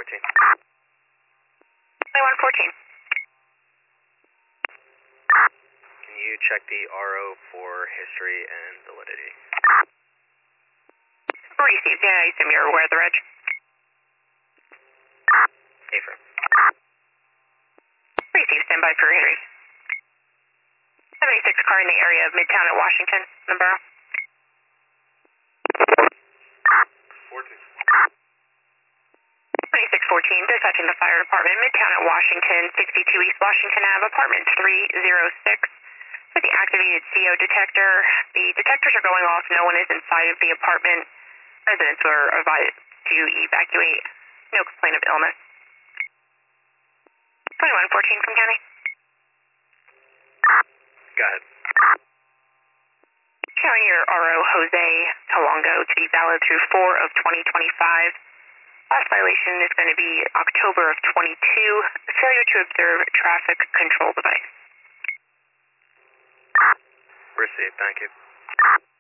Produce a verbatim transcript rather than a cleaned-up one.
fourteen. twenty-one fourteen. Can you check the R O for history and validity? Received. Yeah, I assume you're aware of the reg. Affirm. Received. Stand by for Henry. seventy-six car in the area of Midtown at Washington. Number. fourteen. twenty-six fourteen, dispatching the fire department, Midtown at Washington, sixty-two East Washington Avenue, apartment three oh six. With the activated C O detector, the detectors are going off. No one is inside of the apartment. Residents were advised to evacuate. No complaint of illness. twenty-one fourteen from county. Go ahead. Showing your R O Jose Talongo to be valid through four of twenty twenty-five. Last violation is going to be October of twenty-two. Failure to observe traffic control device. Received. Thank you.